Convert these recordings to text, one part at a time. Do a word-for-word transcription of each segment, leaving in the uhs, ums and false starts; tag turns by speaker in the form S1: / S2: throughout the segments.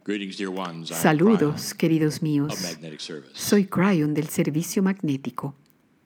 S1: Saludos, queridos míos. Soy Cryon del servicio magnético.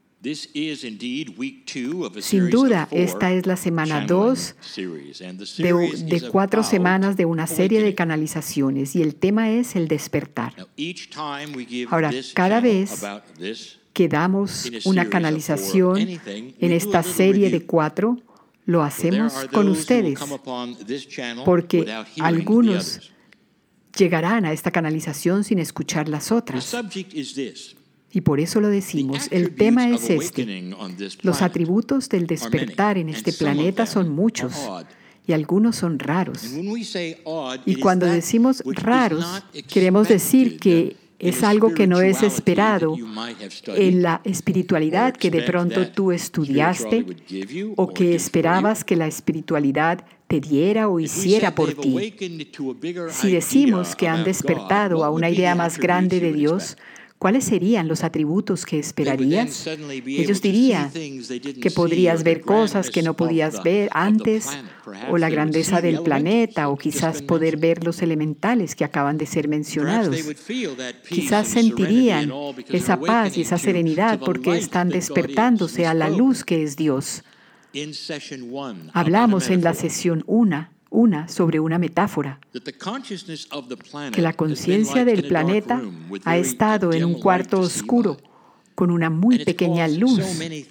S1: Sin duda, esta es la semana dos de, de cuatro semanas de una serie de canalizaciones y el tema es el despertar. Ahora, cada vez que damos una canalización en esta serie de cuatro, lo hacemos con ustedes, porque algunos llegarán a esta canalización sin escuchar las otras. Y por eso lo decimos. El tema es este. Los atributos del despertar en este planeta son muchos y algunos son raros. Y cuando decimos raros, queremos decir que es algo que no es esperado en la espiritualidad que de pronto tú estudiaste o que esperabas que la espiritualidad te diera o hiciera por ti. Si decimos que han despertado a una idea más grande de Dios, ¿cuáles serían los atributos que esperarías? Ellos dirían que podrías ver cosas que no podías ver antes, o la grandeza del planeta, o quizás poder ver los elementales que acaban de ser mencionados. Quizás sentirían esa paz y esa serenidad porque están despertándose a la luz que es Dios. Hablamos en la sesión una, una sobre una metáfora, que la conciencia del planeta ha estado en un cuarto oscuro con una muy pequeña luz,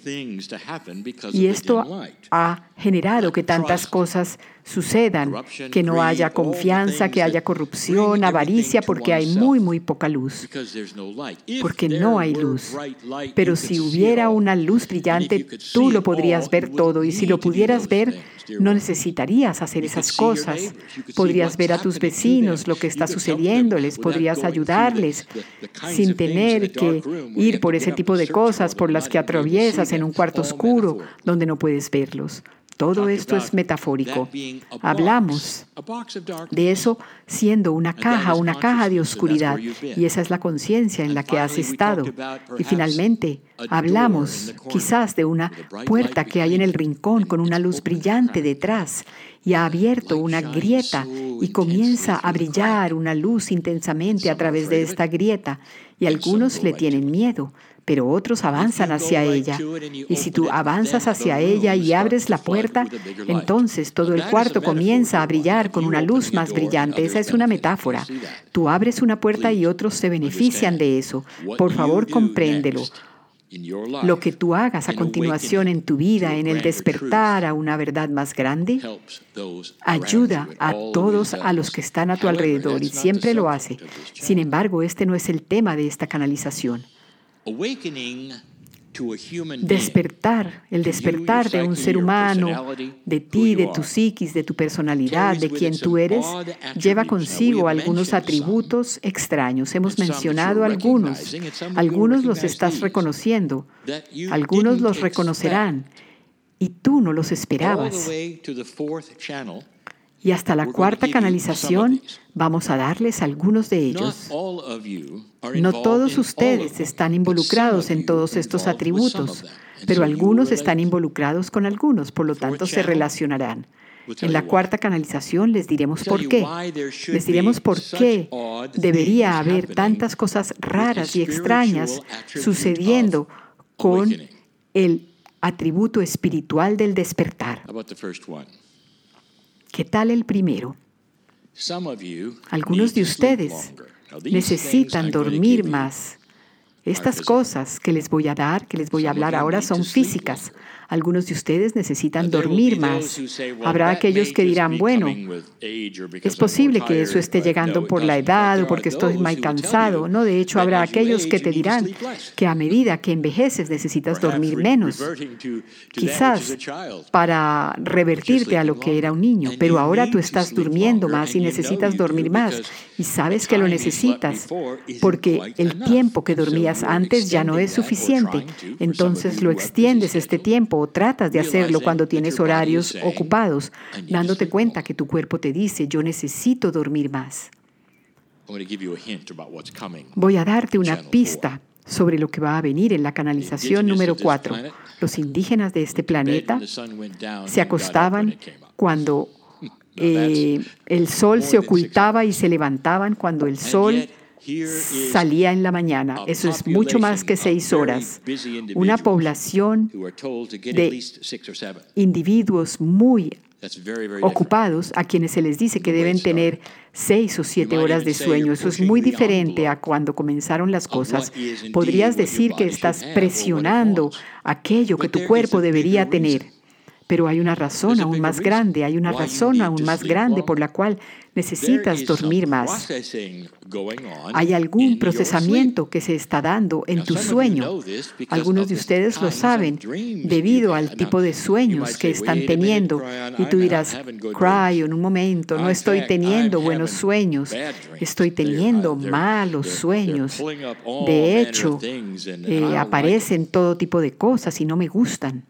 S1: y esto ha generado que tantas cosas sucedan, que no haya confianza, que haya corrupción, avaricia, porque hay muy, muy poca luz, porque no hay luz. Pero si hubiera una luz brillante, tú lo podrías ver todo, y si lo pudieras ver, no necesitarías hacer esas cosas. Podrías ver a tus vecinos lo que está sucediendo, les podrías ayudarles sin tener que ir por ese tipo de cosas por las que atraviesas en un cuarto oscuro donde no puedes verlos. Todo esto es metafórico. Hablamos de eso siendo una caja, una caja de oscuridad, y esa es la conciencia en la que has estado. Y finalmente, hablamos quizás de una puerta que hay en el rincón con una luz brillante detrás, y ha abierto una grieta y comienza a brillar una luz intensamente a través de esta grieta, y algunos le tienen miedo, pero otros avanzan hacia ella. Y si tú avanzas hacia ella y abres la puerta, entonces todo el cuarto comienza a brillar con una luz más brillante. Esa es una metáfora. Tú abres una puerta y otros se benefician de eso. Por favor, compréndelo. Lo que tú hagas a continuación en tu vida, en el despertar a una verdad más grande, ayuda a todos a los que están a tu alrededor, y siempre lo hace. Sin embargo, este no es el tema de esta canalización. Despertar, el despertar de un ser humano, de ti, de tu psiquis, de tu personalidad, de quien tú eres, lleva consigo algunos atributos extraños. Hemos mencionado algunos. Algunos los estás reconociendo. Algunos los reconocerán. Y tú no los esperabas. Y hasta la cuarta canalización vamos a darles algunos de ellos. No todos ustedes están involucrados en todos estos atributos, pero algunos están involucrados con algunos, por lo tanto se relacionarán. En la cuarta canalización les diremos por qué. Les diremos por qué debería haber tantas cosas raras y extrañas sucediendo con el atributo espiritual del despertar. ¿Qué tal el primero? Algunos de ustedes necesitan dormir más. Estas cosas que les voy a dar, que les voy a hablar ahora, son físicas. Algunos de ustedes necesitan dormir más. Habrá aquellos que dirán, bueno, es posible que eso esté llegando por la edad o porque estoy muy cansado. No, de hecho, habrá aquellos que te dirán que a medida que envejeces necesitas dormir menos. Quizás para revertirte a lo que era un niño, pero ahora tú estás durmiendo más y necesitas dormir más. Y sabes que lo necesitas porque el tiempo que dormías antes ya no es suficiente. Entonces lo extiendes este tiempo o tratas de hacerlo cuando tienes horarios ocupados, dándote cuenta que tu cuerpo te dice, yo necesito dormir más. Voy a darte una pista sobre lo que va a venir en la canalización número cuatro. Los indígenas de este planeta se acostaban cuando eh, el sol se ocultaba y se levantaban cuando el sol salía en la mañana. Eso es mucho más que seis horas. Una población de individuos muy ocupados a quienes se les dice que deben tener seis o siete horas de sueño. Eso es muy diferente a cuando comenzaron las cosas. Podrías decir que estás presionando aquello que tu cuerpo debería tener. Pero hay una razón aún más grande, hay una razón aún más grande por la cual necesitas dormir más. Hay algún procesamiento que se está dando en tu sueño. Algunos de ustedes lo saben debido al tipo de sueños que están teniendo. Y tú dirás, cry en un momento, no estoy teniendo buenos sueños, estoy teniendo malos sueños. De hecho, eh, aparecen todo tipo de cosas y no me gustan.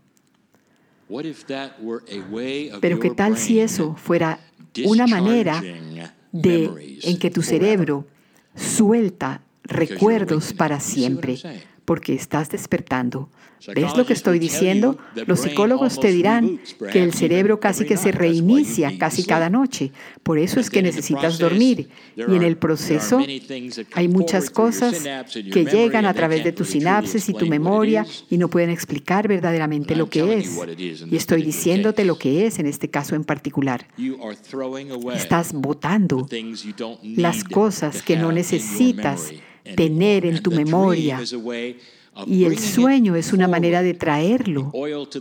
S1: Pero ¿qué tal si eso fuera una manera de, en que tu cerebro suelta recuerdos para siempre? Porque estás despertando. ¿Ves lo que estoy diciendo? Los psicólogos te dirán que el cerebro casi que se reinicia casi cada noche. Por eso es que necesitas dormir. Y en el proceso hay muchas cosas que llegan a través de tus sinapsis y tu memoria y no pueden explicar verdaderamente lo que es. Y estoy diciéndote lo que es en este caso en particular. Estás botando las cosas que no necesitas tener en tu memoria. Y el sueño es una manera de traerlo,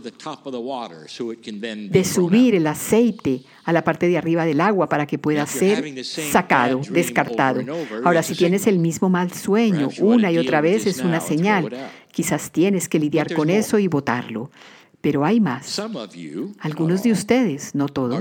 S1: de subir el aceite a la parte de arriba del agua para que pueda ser sacado, descartado. Ahora, si tienes el mismo mal sueño una y otra vez, es una señal. Quizás tienes que lidiar con eso y botarlo. Pero hay más. Algunos de ustedes, no todos,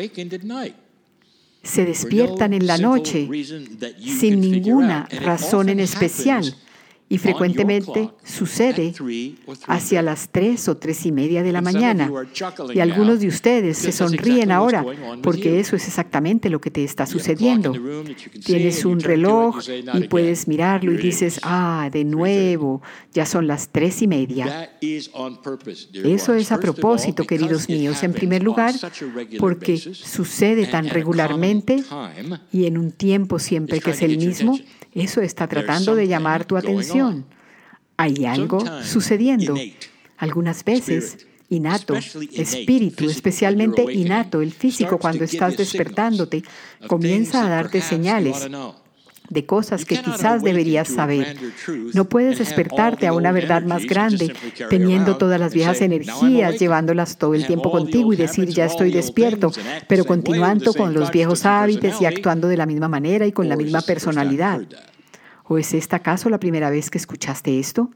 S1: se despiertan en la noche sin ninguna razón en especial. Y frecuentemente sucede hacia las tres o tres y media de la mañana. Y algunos de ustedes se sonríen ahora porque eso es exactamente lo que te está sucediendo. Tienes un reloj y puedes mirarlo y dices, ah, de nuevo, ya son las tres y media. Eso es a propósito, queridos míos, en primer lugar, porque sucede tan regularmente y en un tiempo siempre que es el mismo. Eso está tratando de llamar tu atención. Hay algo sucediendo. Algunas veces, innato, espíritu, especialmente innato, el físico, cuando estás despertándote, comienza a darte señales de cosas que quizás deberías saber. No puedes despertarte a una verdad más grande teniendo todas las viejas energías, llevándolas todo el tiempo contigo y decir, ya estoy despierto, pero continuando con los viejos hábitos y actuando de la misma manera y con la misma personalidad. ¿O es esta acaso la primera vez que escuchaste esto?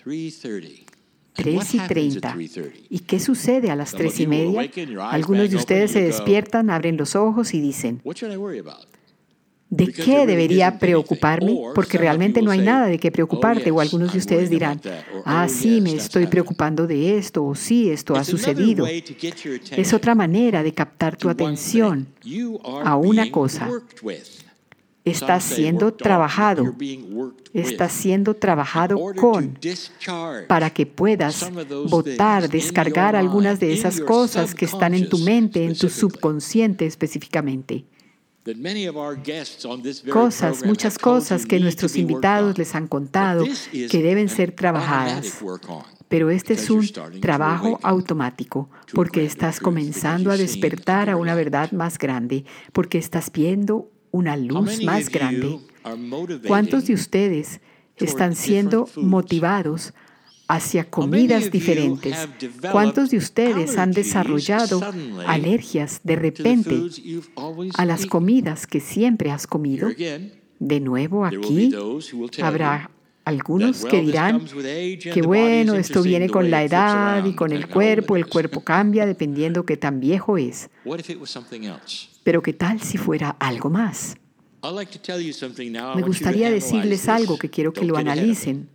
S1: Tres y treinta. ¿Y qué sucede a las tres y media? Algunos de ustedes se despiertan, abren los ojos y dicen, ¿de qué debería preocuparme? Porque realmente no hay nada de qué preocuparte. O algunos de ustedes dirán, ah, sí, me estoy preocupando de esto, o sí, esto ha sucedido. Es otra manera de captar tu atención a una cosa. Estás siendo trabajado, estás siendo trabajado con, para que puedas botar, descargar algunas de esas cosas que están en tu mente, en tu subconsciente específicamente. Cosas, muchas cosas que nuestros invitados les han contado que deben ser trabajadas. Pero este es un trabajo automático, porque estás comenzando a despertar a una verdad más grande, porque estás viendo una luz más grande. ¿Cuántos de ustedes están siendo motivados hacia comidas diferentes? ¿Cuántos de ustedes han desarrollado alergias de repente a las comidas que siempre has comido? De nuevo, aquí habrá algunos que dirán que bueno, esto viene con la edad y con el cuerpo, el cuerpo cambia dependiendo qué tan viejo es. Pero ¿qué tal si fuera algo más? Me gustaría decirles algo que quiero que lo analicen.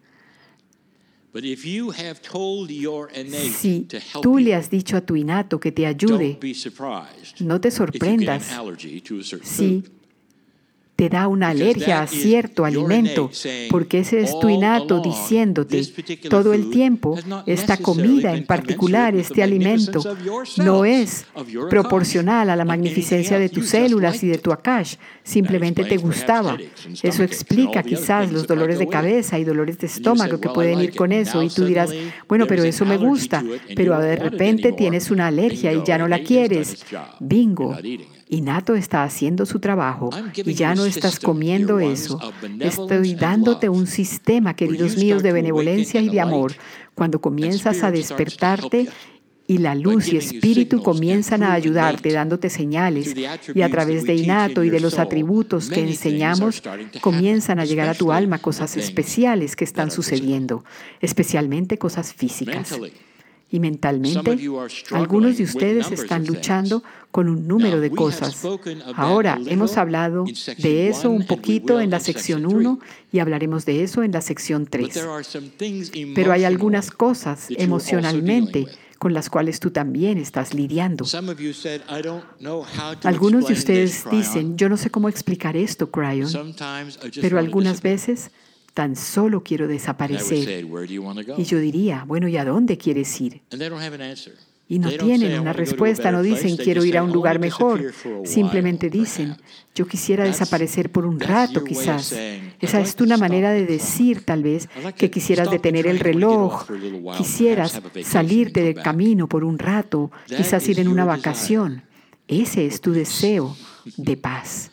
S1: Si tú le has dicho a tu innato que te ayude, no te sorprendas si te da una alergia a cierto alimento, porque ese es tu innato diciéndote todo el tiempo, esta comida en particular, este alimento, no es proporcional a la magnificencia de tus células y de tu Akash, simplemente te gustaba. Eso explica quizás los dolores de cabeza y dolores de estómago que pueden ir con eso, y tú dirás, bueno, pero eso me gusta, pero de repente tienes una alergia y ya no la quieres. Bingo. Innato está haciendo su trabajo y ya no estás comiendo eso. Estoy dándote un sistema, queridos míos, de benevolencia y de amor. Cuando comienzas a despertarte y la luz y espíritu comienzan a ayudarte, dándote señales, y a través de innato y de los atributos que enseñamos, comienzan a llegar a tu alma cosas especiales que están sucediendo, especialmente cosas físicas. Y mentalmente, algunos de ustedes están luchando con un número de cosas. Ahora, hemos hablado de eso un poquito en la sección uno y hablaremos de eso en la sección tres. Pero hay algunas cosas emocionalmente con las cuales tú también estás lidiando. Algunos de ustedes dicen, yo no sé cómo explicar esto, Cryon, pero algunas veces tan solo quiero desaparecer. Y yo diría, bueno, ¿y a dónde quieres ir? Y no tienen una respuesta, no dicen, quiero ir a un lugar mejor. Simplemente dicen, yo quisiera desaparecer por un rato, quizás. Esa es una manera de decir, tal vez, que quisieras detener el reloj, quisieras salirte del camino por un rato, quizás ir en una vacación. Ese es tu deseo de paz.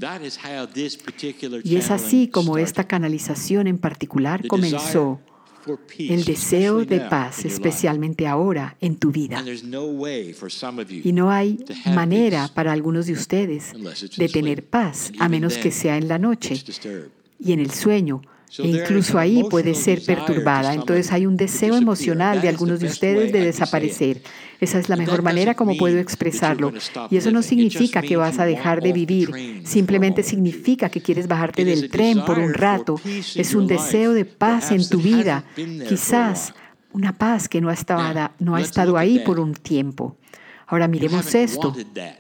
S1: Y es así como esta canalización en particular comenzó. El deseo de paz, especialmente ahora en tu vida. Y no hay manera para algunos de ustedes de tener paz, a menos que sea en la noche y en el sueño. E incluso ahí puede ser perturbada. Entonces hay un deseo emocional de algunos de ustedes de desaparecer. Esa es la mejor manera como puedo expresarlo. Y eso no significa que vas a dejar de vivir. Simplemente significa que quieres bajarte del tren por un rato. Es un deseo de paz en tu vida. Quizás una paz que no ha estado, no ha estado ahí por un tiempo. Ahora miremos esto.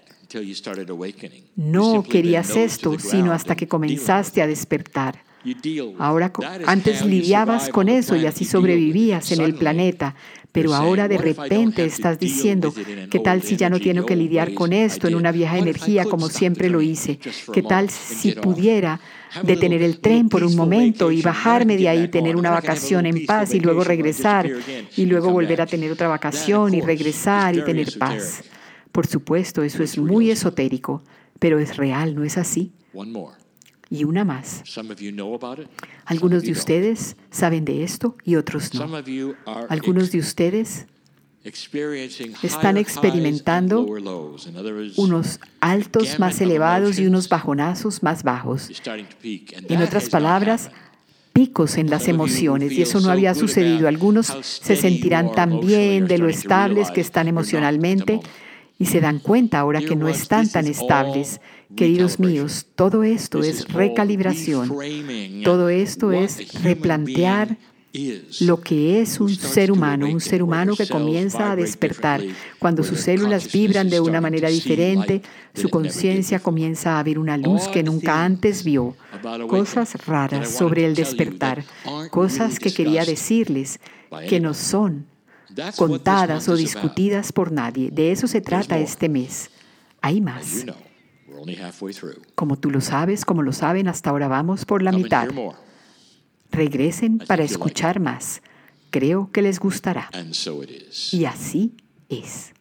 S1: No querías esto, sino hasta que comenzaste a despertar. Ahora, antes lidiabas con eso y así sobrevivías en el planeta, pero ahora de repente estás diciendo, ¿qué tal si ya no tengo que lidiar con esto en una vieja energía como siempre lo hice? ¿Qué tal si pudiera detener el tren por un momento y bajarme de ahí, tener una vacación en paz y luego regresar y luego volver a tener otra vacación y regresar y tener paz? Por supuesto, eso es muy esotérico, pero es real, ¿no es así? Y una más. Algunos de ustedes saben de esto y otros no. Algunos de ustedes están experimentando unos altos más elevados y unos bajonazos más bajos. En otras palabras, picos en las emociones, y eso no había sucedido. Algunos se sentirán tan bien de lo estables que están emocionalmente y se dan cuenta ahora que no están tan estables. Queridos míos, todo esto es recalibración. Todo esto es replantear lo que es un ser humano, un ser humano que comienza a despertar. Cuando sus células vibran de una manera diferente, su conciencia comienza a ver una luz que nunca antes vio. Cosas raras sobre el despertar, cosas que quería decirles que no son contadas o discutidas por nadie. De eso se trata este mes. Hay más. Como tú lo sabes, como lo saben, hasta ahora vamos por la mitad. Regresen para escuchar más. Creo que les gustará. Y así es.